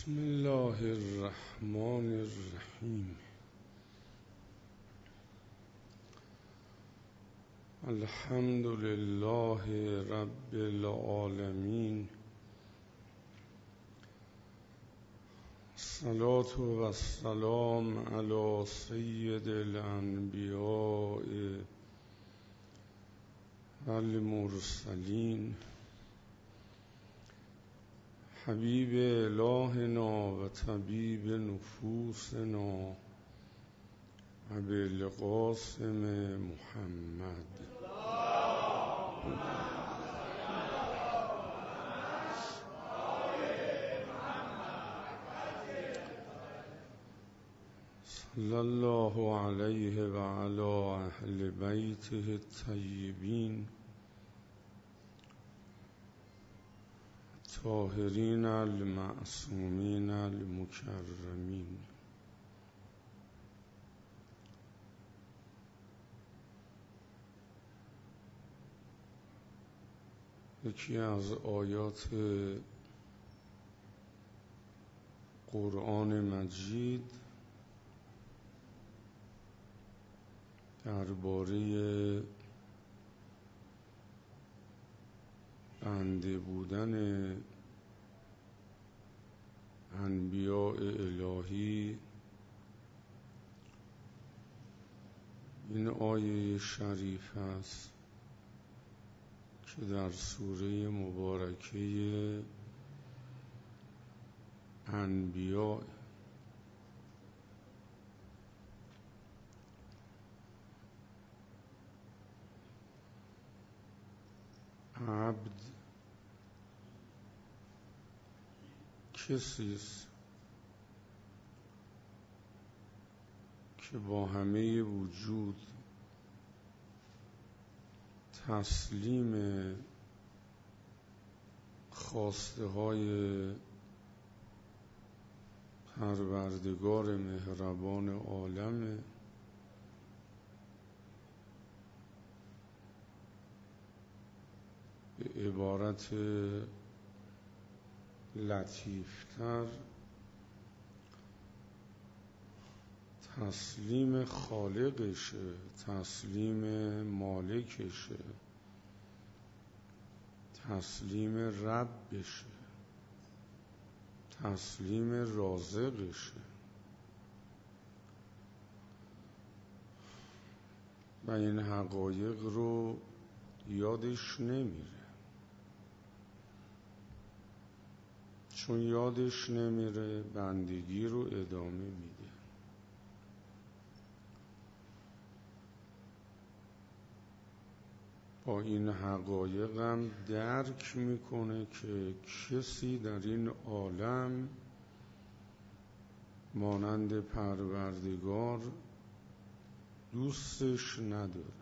بسم الله الرحمن الرحیم. الحمد لله رب العالمین. الصلاة و السلام علی سید الانبیاء المرسلین حبیب الهنا و طبیب نفوسنا ابوالقاسم محمد. صلی الله علیه و علی اهل بیته الطیبین طاهرین المعصومین المکرمین. یکی از آیات قرآن مجید درباره بنده بودن انبیاء الهی این آیه شریف است که در سوره مبارکه انبیاء عبد کسی است که با همه وجود تسلیم خواسته های پروردگار مهربان عالم، به عبارت لطیفتر تسلیم خالقشه، تسلیم مالکشه، تسلیم ربشه، تسلیم رازقشه و این حقایق رو یادش نمیره. چون یادش نمیره بندگی رو ادامه میده. با این حقایق هم درک میکنه که کسی در این عالم مانند پروردگار دوستش نداره.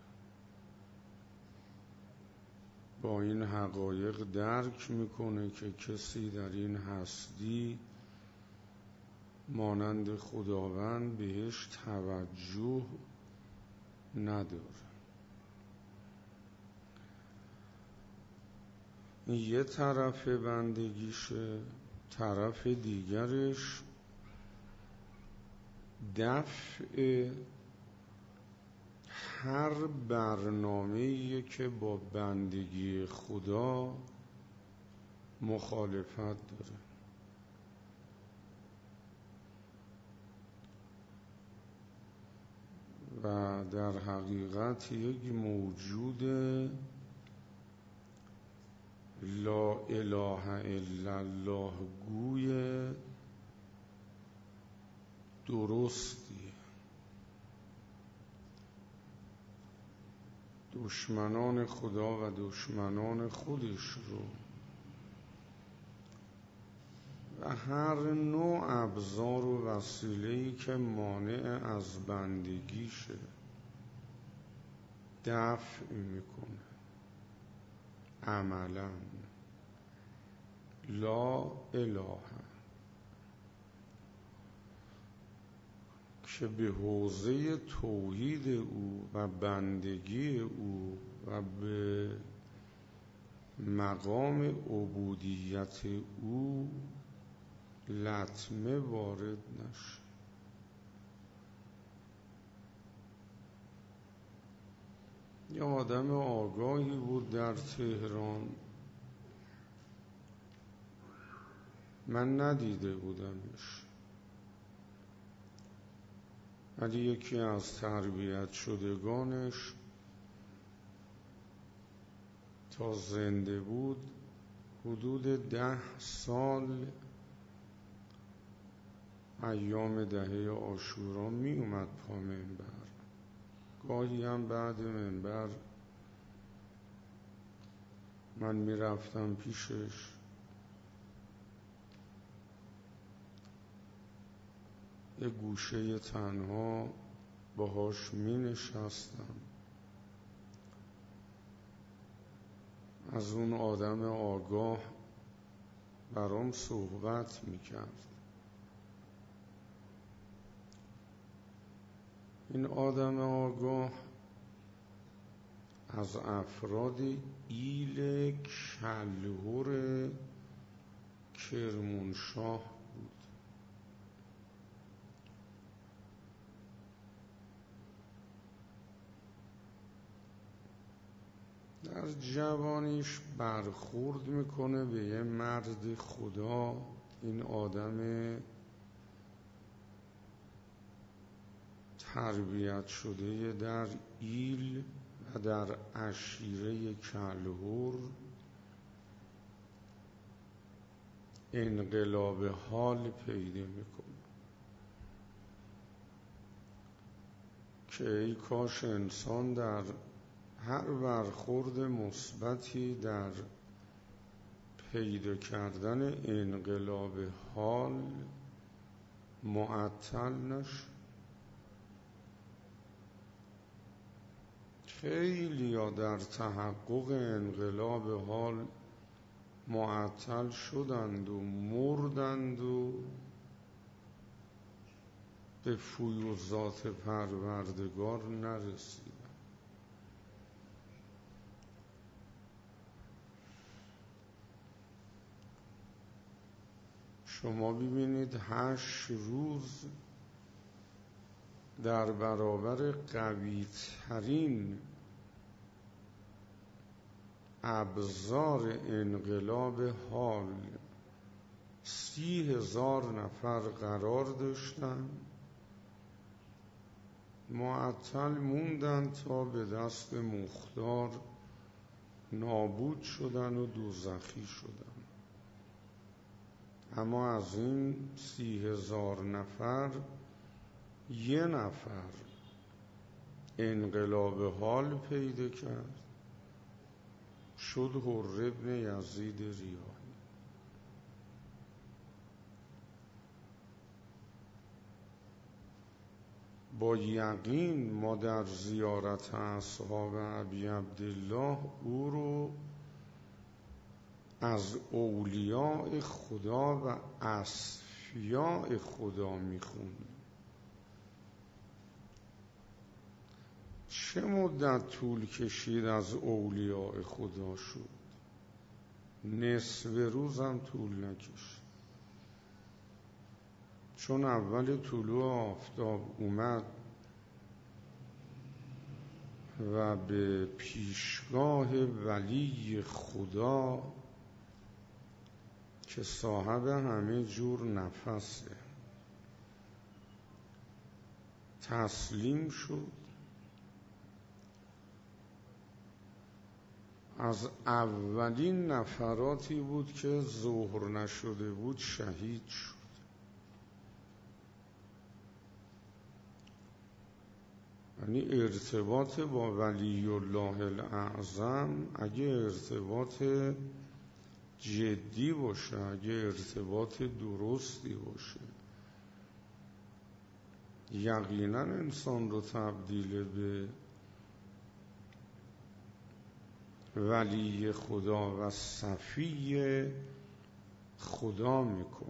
با این حقایق درک میکنه که کسی در این هستی مانند خداوند بهش توجه نداره. این یه طرف بندگیشه. طرف دیگرش دفع هر برنامه‌ای که با بندگی خدا مخالفت داره. و در حقیقت یک موجود لا اله الا الله گوی درستیه. دشمنان خدا و دشمنان خودش رو و هر نوع ابزار و وسیله‌ای که مانع از بندگیشه دفع میکنه. عملا لا اله که به حوزه توحید او و بندگی او و به مقام عبودیت او لطمه وارد نشه. یه آدم آگاهی بود در تهران، من ندیده بودمش، ولی یکی از تربیت شدگانش تا زنده بود حدود 10 سال ایام دهه عاشورا می اومد پا منبر، گاهی هم بعد منبر من می رفتم پیشش، یه گوشه تنها باهاش می نشستم، از اون آدم آگاه برام صحبت می کرد. این آدم آگاه از افراد ایل کلهر کرمانشاه بود. در جوانیش برخورد میکنه به یه مرد خدا. این آدم تربیت شده در ایل و در عشیره کلهر انقلاب حال پیدا میکنه که ای کاش انسان در هر برخورد مثبتی در پیدا کردن انقلاب حال معطل نشه. خیلی ها در تحقق انقلاب حال معطل شدند و مردند و به فیوضات پروردگار نرسیدند. شما ببینید 8 روز در برابر قوی ترین ابزار انقلاب حال 30,000 نفر قرار داشتن، معطل موندن تا به دست مختار نابود شدن و دوزخی شدن. اما از این 30,000 نفر 1 نفر انقلاب حال پیدا کرد، شد حر ابن یزید ریاحی. با یقین ما در زیارت اصحاب ابی عبدالله او رو از اولیاء خدا و اصفیاء خدا میخونیم. چه مدت طول کشید از اولیاء خدا شد؟ نصف روزم طول نکشید، چون اول طلوع آفتاب اومد و به پیشگاه ولی خدا که صاحب همه جور نفسه تسلیم شد. از اولین نفراتی بود که ظهر نشده بود شهید شد. یعنی ارتباط با ولی الله الاعظم اگه ارتباط جدی باشه، اگه ارتباط درستی باشه، یقینا انسان رو تبدیل به ولی خدا و صفی خدا میکنه.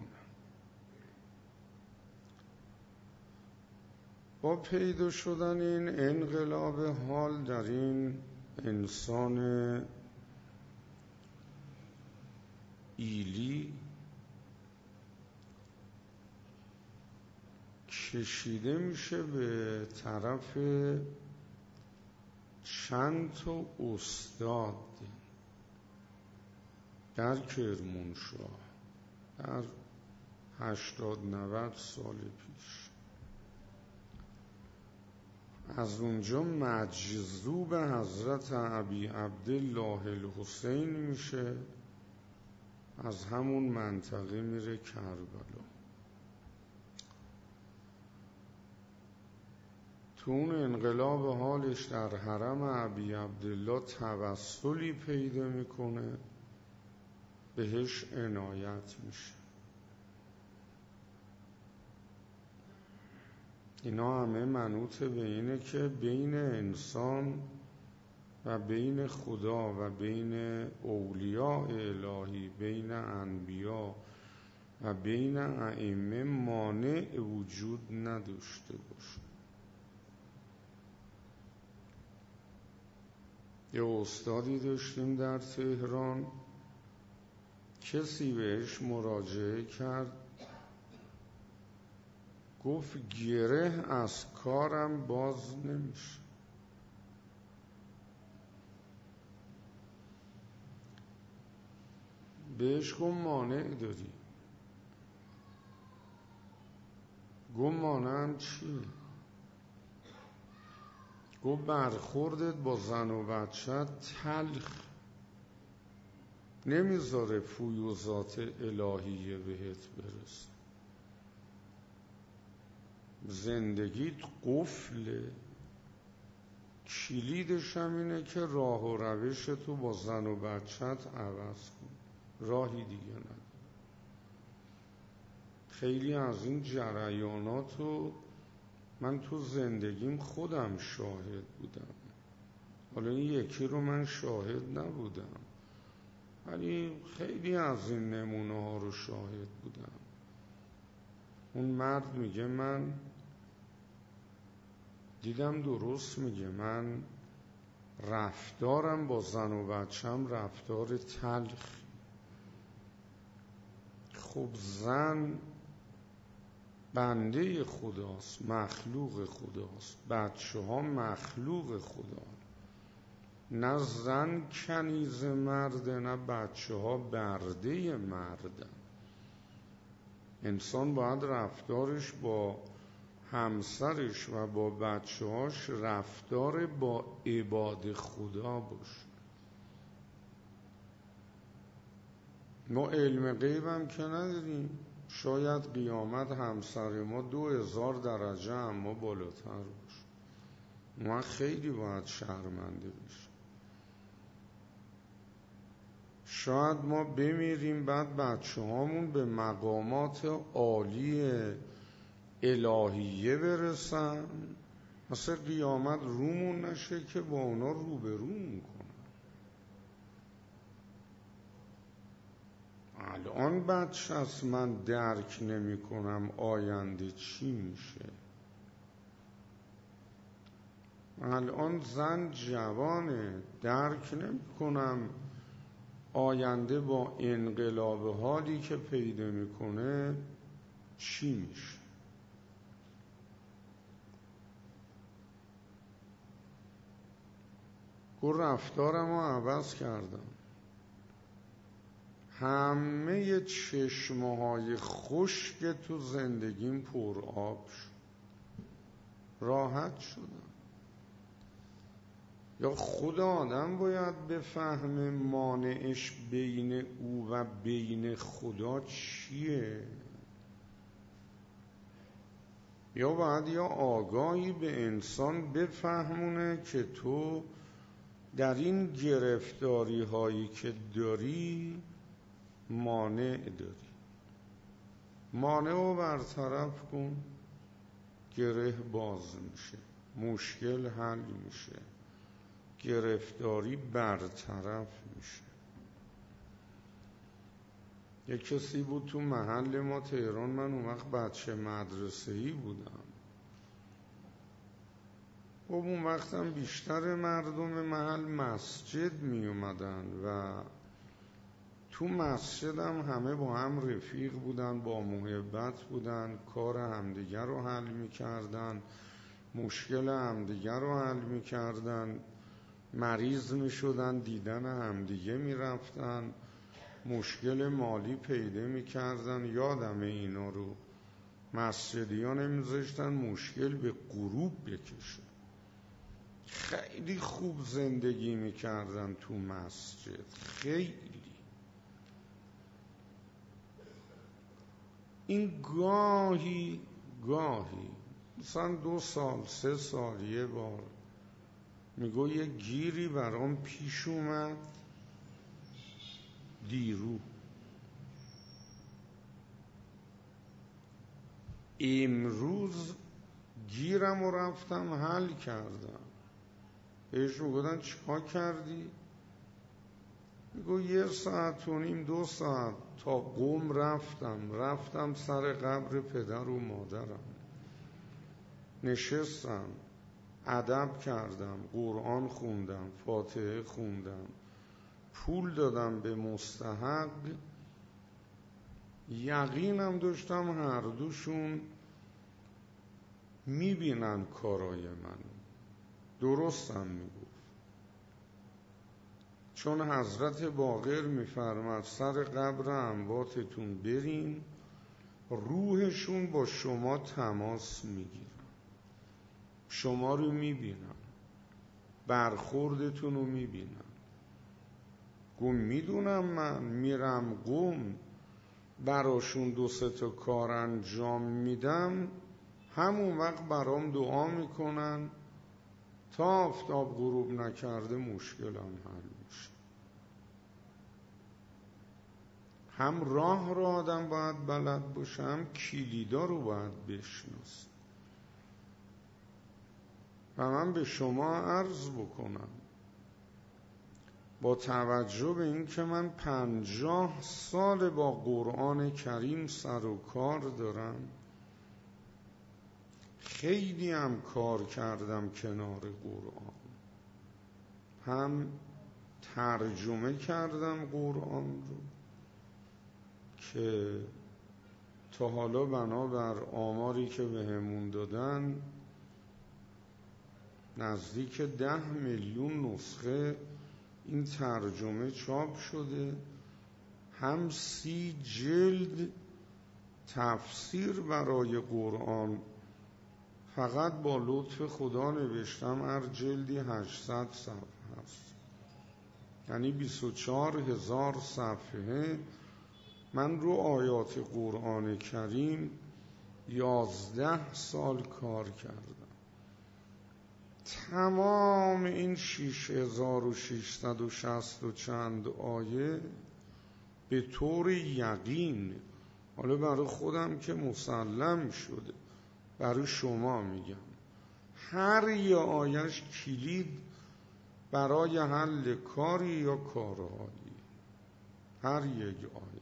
با پیدا شدن این انقلاب حال در این انسان ایلی کشیده میشه به طرف چند تا استاد در کرمانشاه در 80-90 سال پیش. از اونجا مجذوب حضرت ابی عبدالله الحسین میشه، از همون منطقه میره کربلا. تو اون انقلاب حالش در حرم ابی عبدالله توسلی پیدا میکنه، بهش عنایت میشه. اینا همه منوط به اینه که بین انسان و بین خدا و بین اولیاء الهی، بین انبیا و بین ائمه مانع وجود نداشته باشه. یه استادی داشتیم در تهران، کسی بهش مراجعه کرد، گفت گره از کارم باز نمیشه. بهش گفت مانع داری. گفت مانعم چیه؟ گفت برخوردت با زن و بچه تلخ، نمیذاره فیوضات الهیه بهت برسه. زندگیت قفله، کلیدش هم اینه که راه و روش تو با زن و بچت عوض کن، راهی دیگه نداره. خیلی از این جریاناتو من تو زندگیم خودم شاهد بودم. حالا این یکی رو من شاهد نبودم، ولی خیلی از این نمونه ها رو شاهد بودم. اون مرد میگه من دیدم درست میگه، من رفتارم با زن و بچم رفتار تلخ. خب زن بنده خداست، مخلوق خداست، بچه ها مخلوق خدا، نه زن کنیز مرده نه بچه ها برده مردن. انسان باید رفتارش با همسرش و با بچه هاش رفتار با عباد خدا باشه. ما علم غیب هم که نداریم، شاید قیامت همسر ما 2000 درجه اما بالاتر باشه، ما خیلی باید شرمنده بشیم. شاید ما بمیریم بعد بچه هامون به مقامات عالی الهیه برسن، مثل قیامت رومون نشه که با اونا روبرو کنن. الان بچه از من درک نمی کنم آینده چی میشه. الان زن جوانه، درک نمی کنم آینده با انقلاب حالی که پیدا میکنه چی میشه. گفت رفتارم رو عوض کردم، همه چشمه های خشک تو زندگیم پر آب شد، راحت شدم. یا خود آدم باید بفهمه مانعش بین او و بین خدا چیه، یا باید یا آگاهی به انسان بفهمونه که تو در این گرفتاری هایی که داری مانع داری، مانع رو برطرف کن، گره باز میشه، مشکل حل میشه، گرفتاری برطرف میشه. یک کسی بود تو محل ما تهران، من اون وقت بچه مدرسه‌ای بودم، خب اون وقتم بیشتر مردم محل مسجد می اومدن و تو مسجدم همه با هم رفیق بودن، با محبت بودن، کار همدیگر رو حل میکردن، مشکل همدیگر رو حل میکردن، مریض میشدن دیدن همدیگه میرفتن، مشکل مالی پیدا میکردن. یادم اینا رو مسجدی ها نمیذاشتن مشکل به غروب بکشه. خیلی خوب زندگی میکردن تو مسجد، خیلی. این گاهی مثلا 2 سال 3 سال یه بار میگو یه گیری برام پیش اومد دیرو، امروز گیرم رو رفتم حل کردم. بهش میگفتن چیکار کردی؟ میگو 1 ساعت و نیم 2 ساعت تا قم رفتم سر قبر پدر و مادرم، نشستم، ادب کردم، قرآن خوندم، فاتحه خوندم، پول دادم به مستحق. یقینم داشتم هر دوشون میبینن کارای من. درستم میگفت، چون حضرت باقر میفرماد سر قبر امواتتون برین، روحشون با شما تماس میگیرن، شما رو میبینن، برخوردتون رو میبینن. گم میدونم من میرم قم براشون 2-3 تا کار انجام میدم، همون وقت برام دعا میکنن تا آفتاب غروب نکرده مشکلم حل میشه. هم راه رو آدم باید بلد باشه، هم کلیدا رو باید بشناسه. و من به شما عرض بکنم با توجه به این که من 50 سال با قرآن کریم سر و کار دارم، خیلی هم کار کردم کنار قرآن، هم ترجمه کردم قرآن رو که تا حالا بنابر آماری که بهمون دادن نزدیک 10 میلیون نسخه این ترجمه چاپ شده، هم 30 جلد تفسیر برای قرآن فقط با لطف خدا نوشتم، هر جلدی 800 صفحه هست، یعنی 24,000 صفحه. من رو آیات قرآن کریم 11 سال کار کردم. تمام این 6660 و چند آیه به طور یقین، حالا برای خودم که مسلم شده، برای شما میگم، هر یه آیهش کلید برای حل کاری یا کارهایی، هر یک آیهش.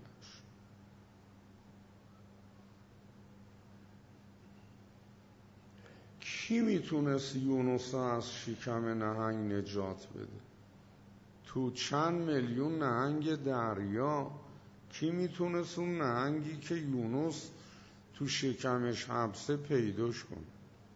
کی میتونست یونس از شکم نهنگ نجات بده؟ تو چند میلیون نهنگ دریا کی میتونست اون نهنگی که یونس تو شکمش حبسه پیداش کنه؟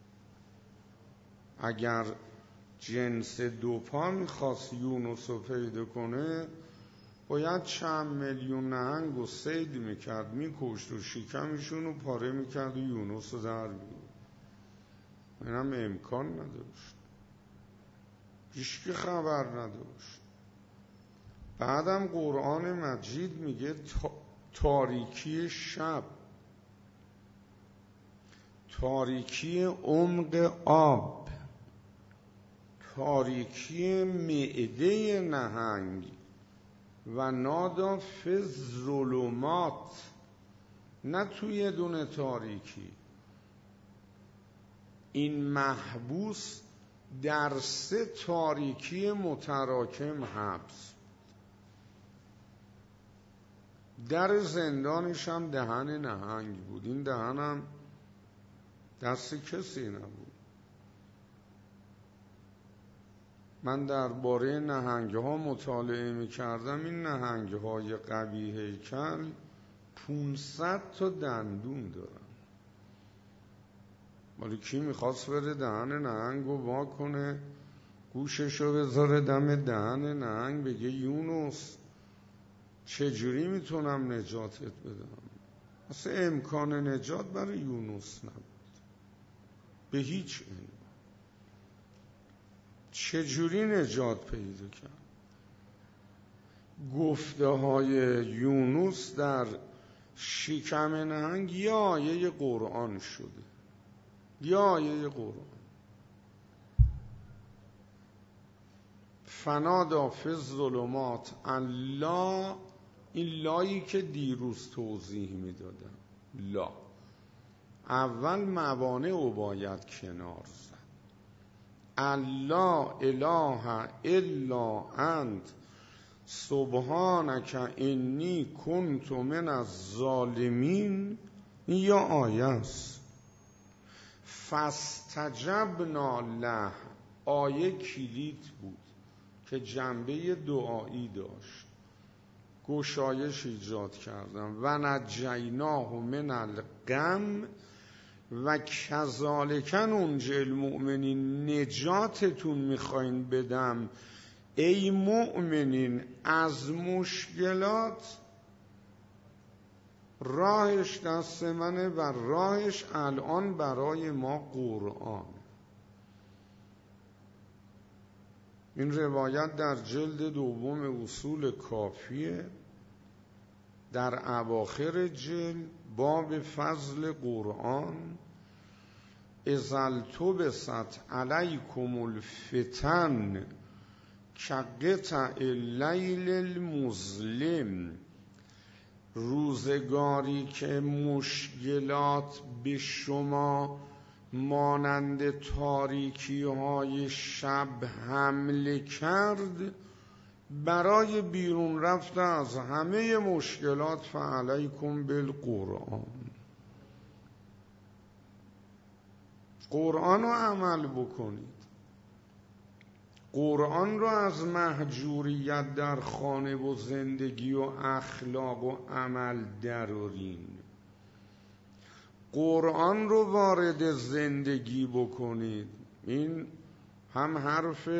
اگر جنس 2 پا میخواست یونس رو پیدا کنه باید چند میلیون نهنگ رو صید میکرد، میکشت و شکمشون رو پاره میکرد و یونس رو در می‌آورد. اینم امکان نداشت، هیچکی خبر نداشت. بعدم قرآن مجید میگه تاریکی شب، تاریکی عمق آب، تاریکی معده نهنگ و نادا فی ظلمات، نه توی دونه تاریکی. این محبوس در 3 تاریکی متراکم حبس. در زندانش هم دهن نهنگ بود، این دهنم دست کسی نبود. من درباره نهنگ‌ها مطالعه می‌کردم. این نهنگ‌های قوی هیکل 500 تا دندون دارن. ولی کی میخواست بره دهن نهنگو وا کنه، گوششو بذاره دم دهن نهنگ بگه یونس چجوری میتونم نجاتت بدم؟ اصلا امکان نجات برای یونس نبود به هیچ عنوان. چجوری نجات پیدا کرد؟ گفته های یونس در شکم نهنگ یه آیه قرآن شده، یه آیه قرآن. فنادی فی الظلمات الله، این لایی که دیروز توضیح میدادم، لا اول موانع رو باید کنار زد. الله اله الا انت سبحانک انی کنت من الظالمین، این یا آیه است. فاستجبنا له، آیه کلید بود که جنبه دعایی داشت، گشایش ایجاد کردم. و نجیناه من الغم و کذالک ننجی المؤمنین، نجاتتون میخواین بدم ای مؤمنین از مشکلات. راهش دست منه و راهش الان برای ما قرآن. این روایت در جلد دوم اصول کافیه، در اواخر جلد باب فضل قرآن. اذا التبست علیکم الفتن کقطع اللیل المظلم، روزگاری که مشکلات به شما مانند تاریکی های شب حمله کرد، برای بیرون رفته از همه مشکلات فعلیکم بالقرآن، قرآن رو عمل بکنید. قرآن رو از محجوریت در خانه و زندگی و اخلاق و عمل درارین. قرآن رو وارد زندگی بکنید. این هم حرف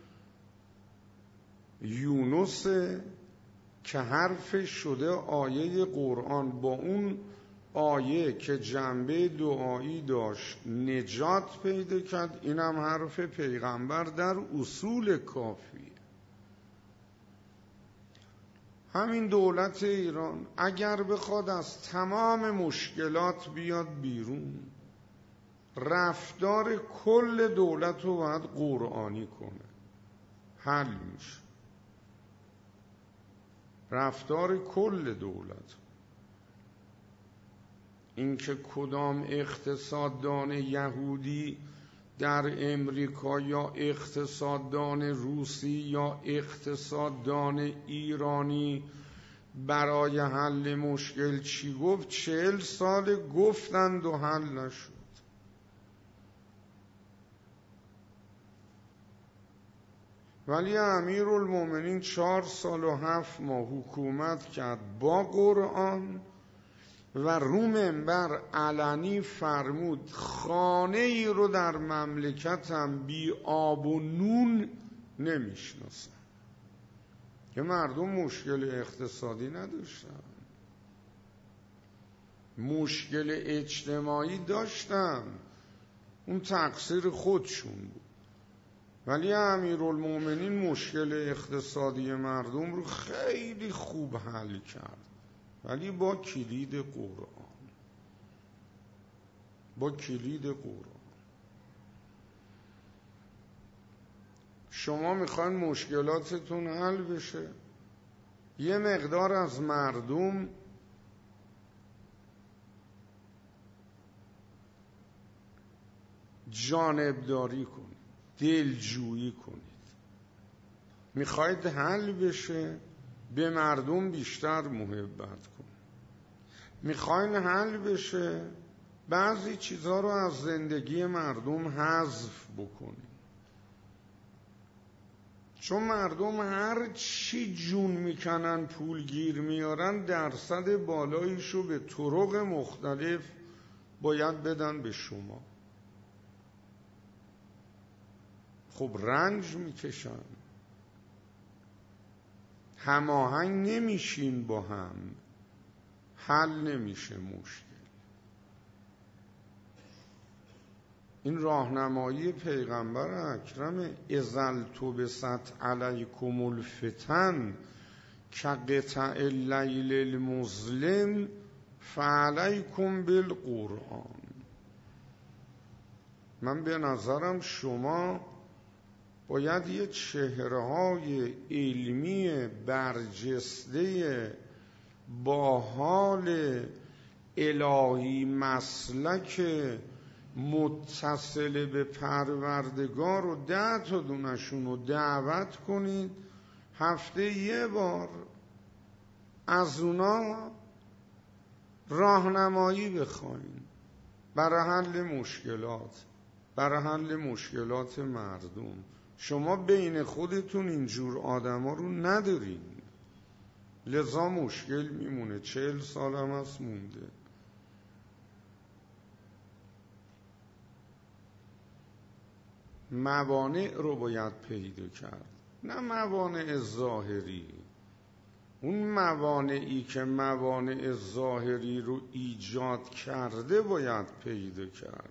یونس که حرف شده آیه قرآن، با اون آیه که جنبه دعایی داشت نجات پیدا کرد. این هم حرف پیغمبر در اصول کافی. همین دولت ایران اگر بخواد از تمام مشکلات بیاد بیرون، رفتار کل دولت رو باید قرآنی کنه، حل میشه. رفتار کل دولت. اینکه کدام اقتصاددان یهودی در امریکا یا اقتصاددان روسی یا اقتصاددان ایرانی برای حل مشکل چی گفت، 40 سال گفتند و حل نشد. ولی امیرالمومنین 4 سال و 7 ماه حکومت کرد با قرآن و رو منبر علنی فرمود خانه ای رو در مملکتم بی آب و نون نمیشناسم. که مردم مشکل اقتصادی نداشتن، مشکل اجتماعی داشتن، اون تقصیر خودشون بود. ولی امیرالمومنین مشکل اقتصادی مردم رو خیلی خوب حل کرد، ولی با کلید قرآن. با کلید قرآن. شما میخواین مشکلاتتون حل بشه، یه مقدار از مردم جانبداری کنید، دلجویی کنید. میخواید حل بشه، به مردم بیشتر محبت کنید. میخواین حل بشه، بعضی چیزها رو از زندگی مردم حذف بکنید. چون مردم هر چی جون میکنن پول گیر میارن درصد بالاییشو به طرق مختلف باید بدن به شما. خب رنج میکشن، هماهنگ نمیشین با هم، حل نمیشه مشکل. این راهنمایی پیغمبر اکرم اذا التبست علیکم الفتن کقطع اللیل المظلم فعلیکم بالقرآن. من به نظرم شما باید یه چهره‌های علمی برجسته با حال الهی مسلک متصل به پروردگار و 10 تا دونشون رو دعوت کنید، هفته یه بار از اونا راهنمایی بخواین برای حل مشکلات، برای حل مشکلات مردم. شما بین خودتون اینجور آدما رو ندارین، لذا مشکل میمونه. 40 سال هم هست مونده. موانع رو باید پیدا کرد، نه موانع ظاهری. اون موانعی که موانع ظاهری رو ایجاد کرده باید پیدا کرد.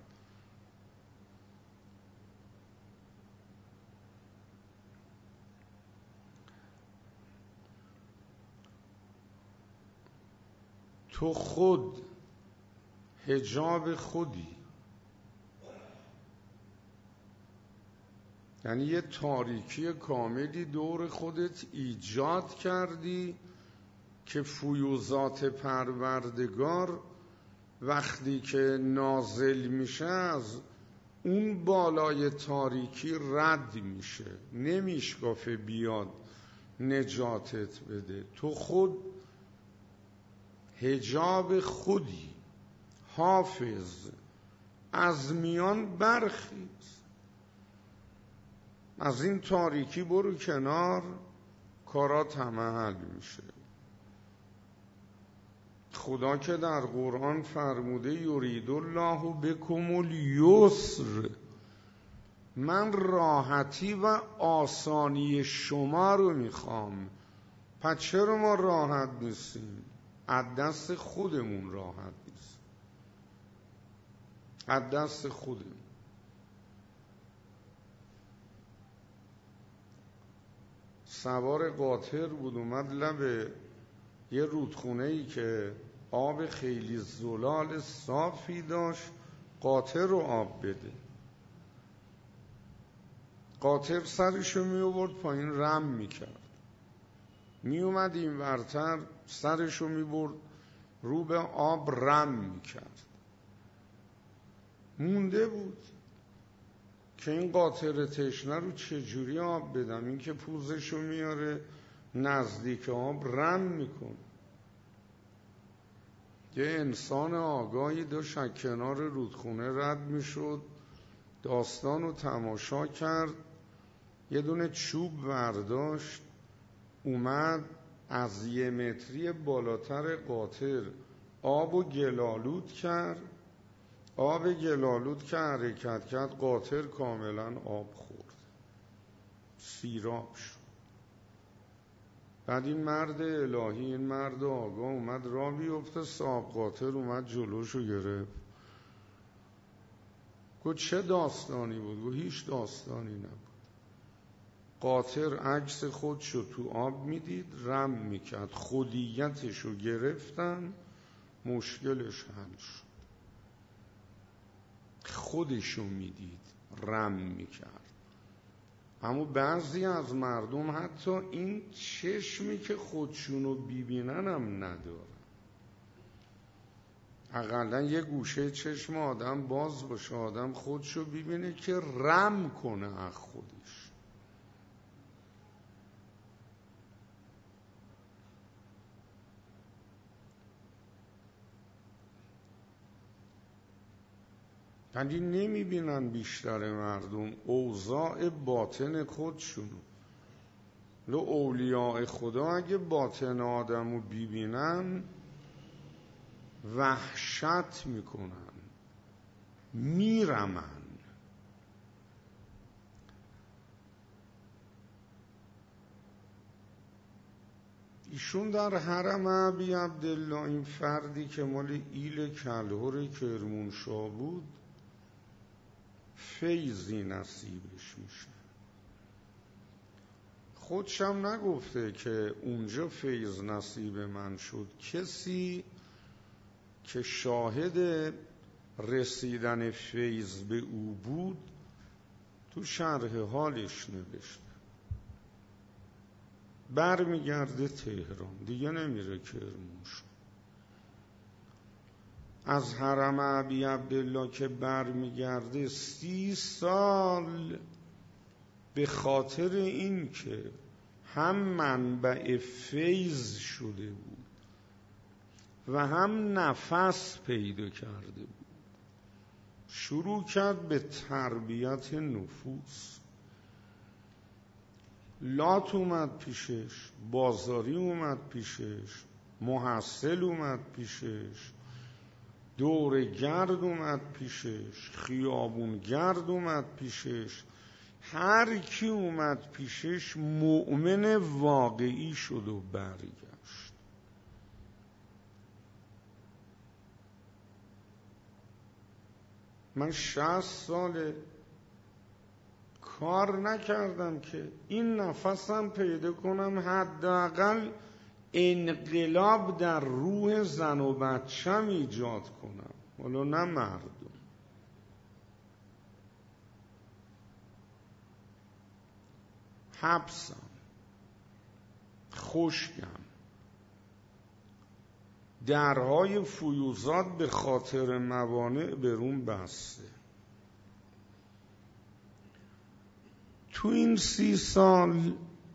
تو خود حجاب خودی، یعنی یه تاریکی کاملی دور خودت ایجاد کردی که فیوضات پروردگار وقتی که نازل میشه از اون بالای تاریکی رد میشه، نمیشکافه بیاد نجاتت بده. تو خود حجاب خودی، حافظ، از میان برخیز، از این تاریکی برو کنار، کارات همه حل میشه. خدا که در قرآن فرموده یرید الله بکم الیسر، من راحتی و آسانی شما رو میخوام. پس چرا ما راحت نیستیم؟ از دست خودمون راحت نیست، از دست خودمون. سوار قاطر بود، اومد لب یه رودخونه‌ای که آب خیلی زلال صافی داشت، قاطر رو آب بده. قاطر سرشو می آورد پایین، رم میکرد، می اومد این ورتر، سرشو می برد رو به آب، رم میکرد. مونده بود که این قاطر تشنه رو چجوری آب بدم. این که پوزشو میاره نزدیک آب، رم میکن. یه انسان آگاهی داشت از کنار رودخونه رد میشد، داستان رو تماشا کرد، یه دونه چوب برداشت، اومد از 1 متری بالاتر قاطر آب و گلالود کرد. آب گلالود که حرکت کرد، قاطر کاملا آب خورد، سیراب شد. بعد این مرد الهی، این مرد آگاه اومد راه بیفته، صاحب قاطر اومد جلوشو گرفت. گفت چه داستانی بود؟ گفت هیچ داستانی نبود. قاطر عکس خودشو تو آب میدید، رم میکرد، خودیتشو گرفتن، مشکلش حل شد. خودشو میدید، رم میکرد. اما بعضی از مردم حتی این چشمی که خودشونو ببینن هم ندارن. حداقل یه گوشه چشم آدم باز باشه، آدم خودشو ببینه که رم کنه از خودش. ولی نمیبینن بیشتر مردم اوضاع باطن خودشونو. لو اولیاء خدا اگه باطن آدمو ببینن وحشت میکنن، میرمن. ایشون در حرم ابی عبدالله، این فردی که مال ایل کلهر کرمانشاه بود، فیضی نصیبش میشه. خودشم نگفته که اونجا فیض نصیب من شد، کسی که شاهد رسیدن فیض به او بود تو شرح حالش نوشته. برمیگرده تهران، دیگه نمیره کرمانشاه. از حرم ابی عبدالله که برمیگرده 30 سال به خاطر این که هم منبع فیض شده بود و هم نفس پیدا کرده بود، شروع کرد به تربیت نفوس. لات اومد پیشش، بازاری اومد پیشش، محصل اومد پیشش، دور گرد اومد پیشش، خیابون گرد اومد پیشش. هر کی اومد پیشش مؤمن واقعی شد و برگشت. من 60 سال کار نکردم که این نفسم پیدا کنم حداقل انقلاب در روح زن و بچم ایجاد کنم، ولی نه مردم. حبسم، خشکم، درهای فیوزات به خاطر موانع برون بسته. تو این 30 سال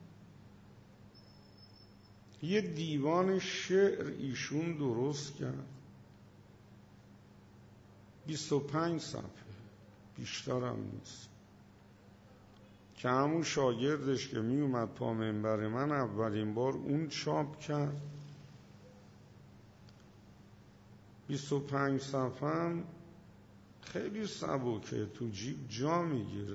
یه دیوان شعر ایشون درست کرد، 25 صفحه، بیشترم نیست، که همون شاگردش که می اومد پا منبر من اولین بار اون چاپ کرد. 25 صفحه خیلی سبکه، تو جیب جا میگیره.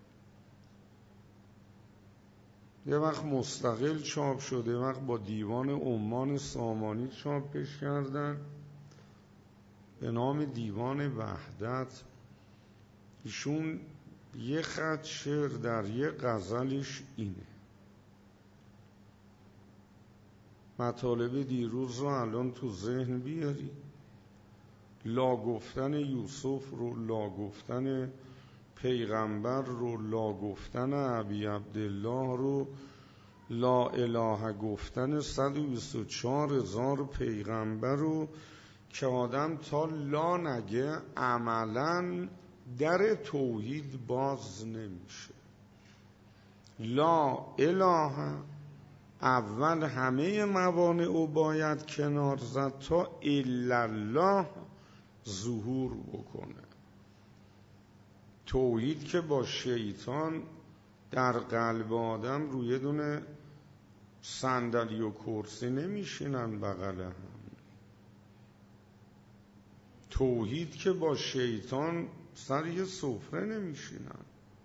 یه وقت مستقل چاپ شده، یه وقت با دیوان عمان سامانی چاپش کردن به نام دیوان وحدت. ایشون یه خط شعر در یه غزلش اینه. مطالب دیروز رو الان تو ذهن بیاری، لا گفتن یوسف رو، لا گفتن پیغمبر رو، لا گفتن ابی عبدالله رو، لا اله گفتن 124,000 پیغمبر رو، که آدم تا لا نگه عملاً در توحید باز نمیشه. لا اله اول همه موانع رو باید کنار زد تا الا الله ظهور بکنه. توحید که با شیطان در قلب آدم روی دونه صندلی و کرسی نمیشینن بغل هم. توحید که با شیطان سر یه سفره نمیشینن.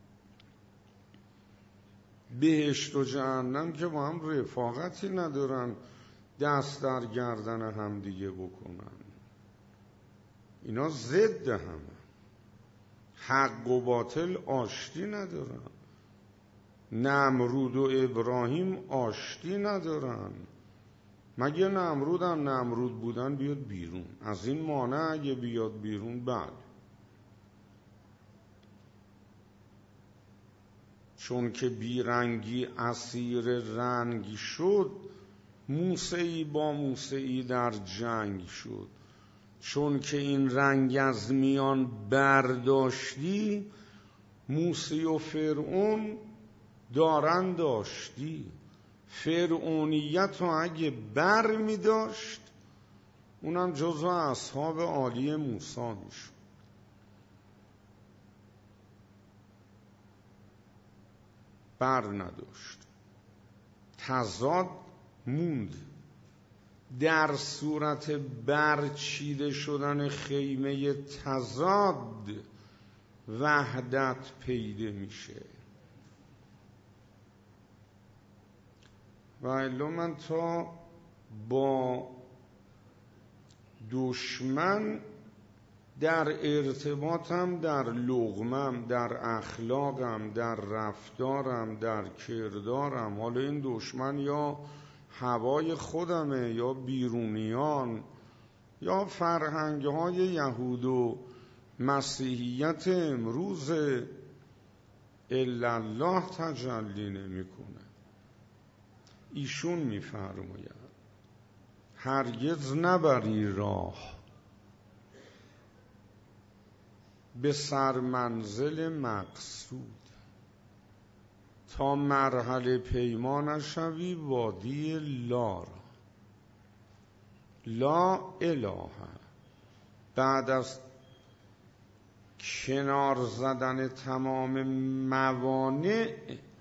بهشت و جهنم که با هم رفاقتی ندارن دست در گردن هم دیگه بکنن. اینا ضد هم، حق و باطل آشتی ندارن. نمرود و ابراهیم آشتی ندارن. مگه نمرود هم نمرود بودن بیاد بیرون؟ از این مانع اگه بیاد بیرون بعد، چون که بیرنگی اسیر رنگ شد، موسیی با موسیی در جنگ شد. چون که این رنگ از میان برداشتی، موسی و فرعون دارن داشتی. فرعونیت رو اگه بر می داشت، اونم جزو اصحاب عالی موسی میشد. بر نداشت. تضاد موند. در صورت برچیده شدن خیمه تضاد وحدت پیدا میشه. و الا من تا با دشمن در ارتباطم، در لقمم، در اخلاقم، در رفتارم، در کردارم، حالا این دشمن یا هوای خودمه یا بیرونیان یا فرهنگ‌های یهود و مسیحیت امروز، الا الله تجلی نمی‌کنه. ایشون می‌فرماید هرگز نبری راه به سرمنزل مقصود تا مرحله پیما نشوی وادی لا را. لا اله بعد از کنار زدن تمام موانع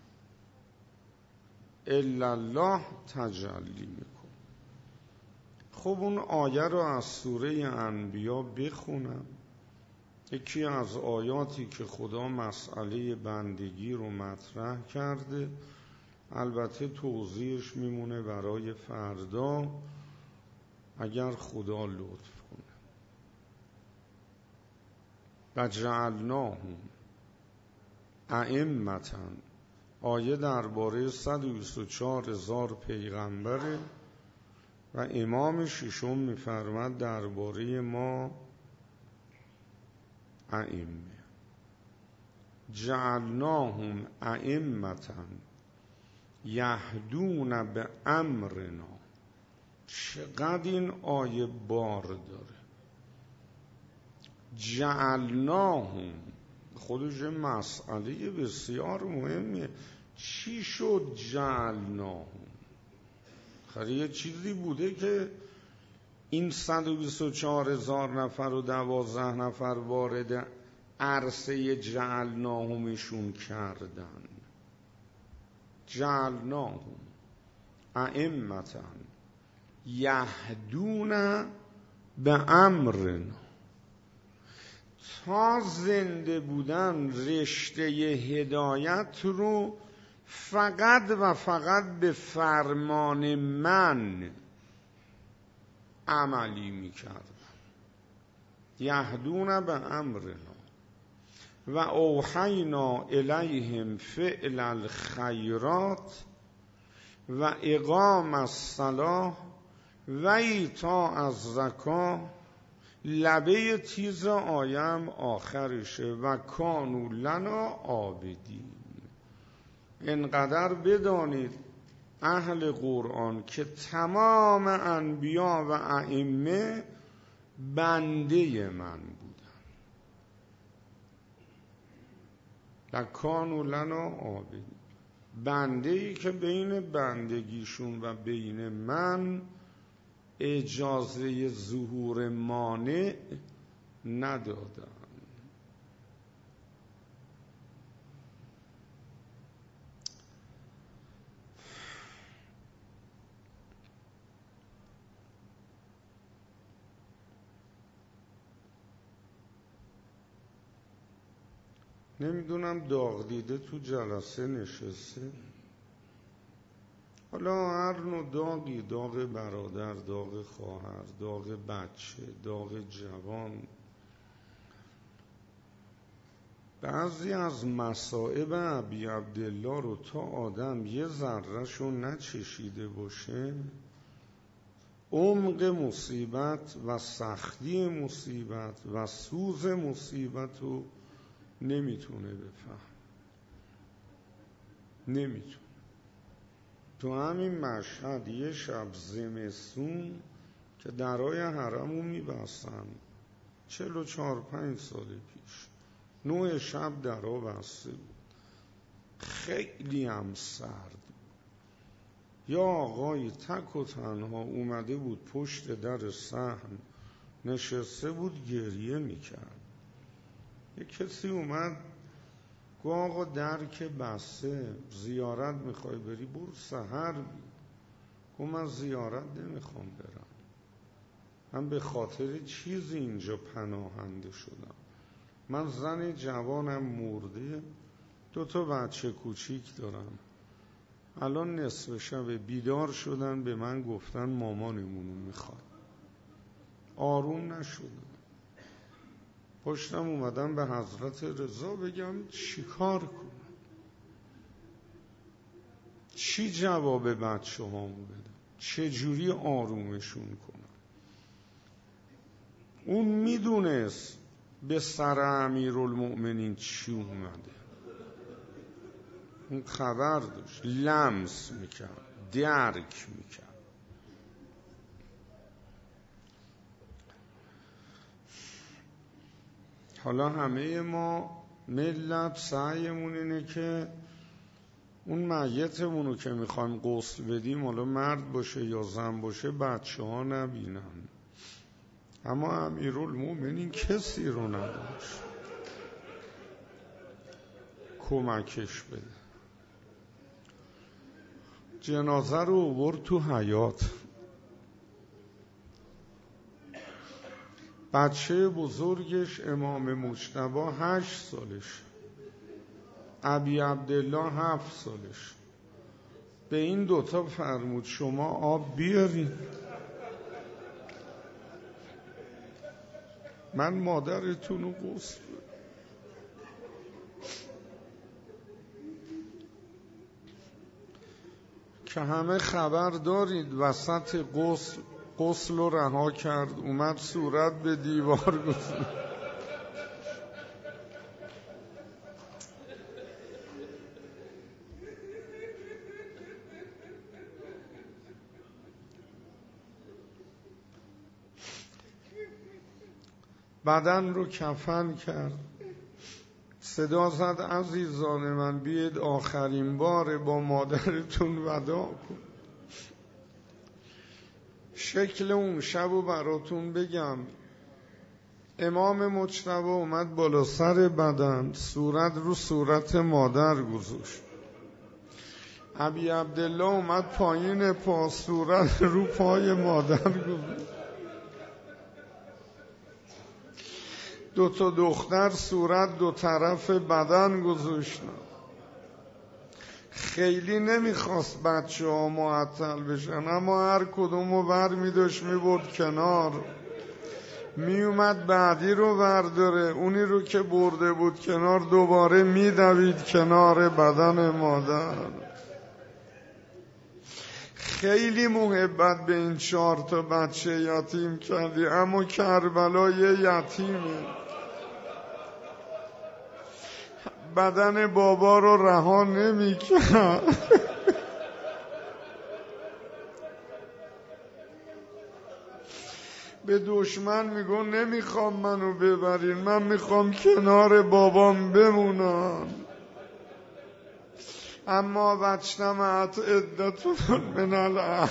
الا الله تجلی میکن. خب اون آیه رو از سوره انبیا بخونم. یکی از آیاتی که خدا مسئله بندگی رو مطرح کرده، البته توضیحش میمونه برای فردا اگر خدا لطف کنه. و جعلناهم ائمة، آیه درباره 124,000 پیغمبره و امام ششم میفرماد درباره ما ائمه. جعلناهم ائمة یهدون به امرنا. چقدر این آیه بار داره. جعلناهم خودش مسئله بسیار مهمیه. چی شد جعلناهم؟ خیلی یه چیزی بوده که این 124,000 نفر و 12 نفر وارد عرصه جعلناهمشون کردن. جعلناهم ائمة یهدون به امرنا. تا زنده بودن رشته هدایت رو فقط و فقط به فرمان من عملی میکردن. یهدون به امرنا و اوحینا الیهم فعل الخیرات و اقام الصلاة و ایتاء الزکاة. لبه تیز آیم آخرشه و کانوا لنا عابدین. اینقدر بدانید اهل قرآن که تمام انبیا و ائمه بنده من بودن. لکانوا لنا عابدین. بنده ای که بین بندگیشون و بین من اجازه ظهور مانع ندادن. نمیدونم داغ دیده تو جلسه نشسته. حالا هر نوع داغی، داغ برادر، داغ خواهر، داغ بچه، داغ جوان. بعضی از مصائب ابی عبدالله رو تا آدم یه ذره‌شو نچشیده باشه، عمق مصیبت و سختی مصیبت و سوز مصیبت رو نمیتونه بفهم. نمیتونه. تو همین مشهد یه شب زمستون که درای حرمو میبستن 44-45 سال پیش، 9 شب درا بسته بود، خیلی هم سرد بود. یا آقای تک و تنها اومده بود پشت در صحن نشسته بود گریه میکرد. یه کسی اومد گو آقا درک بسته، زیارت میخوای بری برو سحر بی. گو من زیارت نمیخوام برم، من به خاطر چیزی اینجا پناهنده شدم. من زن جوانم مرده، 2 بچه کوچیک دارم، الان نصف شب بیدار شدن به من گفتن مامانمونو میخواد. آروم نشدم، پشتم اومدم به حضرت رضا بگم چیکار کنم، چی جواب بچه هامو بدم، چجوری آرومشون کنم. اون میدونست به سر امیرالمؤمنین چی اومده، اون خبر داشت، لمس میکرد، درک میکرد. حالا همه ما ملت سعیمون اینه که اون میتمونو که میخوایم غسل بدیم، حالا مرد باشه یا زن باشه، بچه ها نبینن. اما امیرالمؤمنین کسی رو نداشت کمکش بده. جنازه رو آورد تو حیاط، بچه بزرگش امام مجتبی 8 سالش، ابی عبدالله 7 سالش. به این 2 فرمود شما آب بیارین، من مادرتون رو غسل بدم. که همه خبر دارید وسط غسل رو رها کرد، اومد صورت به دیوار گذاشت. بدن رو کفن کرد، صدا زد عزیزان من بیاید آخرین بار با مادرتون وداع کن. شکل اون شب رو براتون بگم. امام مجتبی اومد بالا سر بدن، صورت رو صورت مادر گذاشت. ابی عبدالله اومد پایین پا، صورت رو پای مادر گذاشت. 2 دختر صورت 2 طرف بدن گذاشتن. خیلی نمیخواست بچه ها معطل بشن، اما هر کدوم رو بر میداشت میبرد کنار، میومد بعدی رو برداره، اونی رو که برده بود کنار دوباره میدوید کنار بدن مادر. خیلی محبت به این 4 بچه یتیم کردی، اما کربلا یه یتیمه. بدن بابا رو رها نمی‌کرد. به دشمن میگو نمیخوام منو ببرین، من میخوام کنار بابام بمونم. اما واجتمعت عدة من الاهل،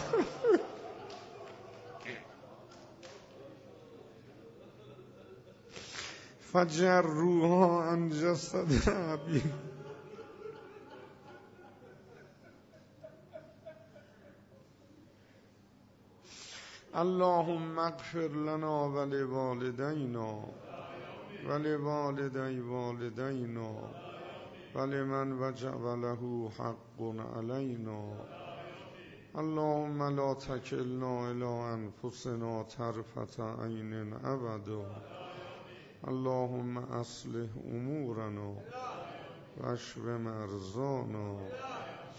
فجروها عن جسد ابی. اللهم اغفر لنا ولوالدینا ولوالدی والدینا ولمن وجب له حق علینا. اللهم لا تکلنا الی انفسنا طرفة عین ابدا. اللهم اصلح امورنا واشف مرضانا.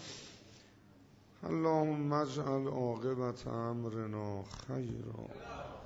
اللهم اجعل عاقبة امرنا خیرا.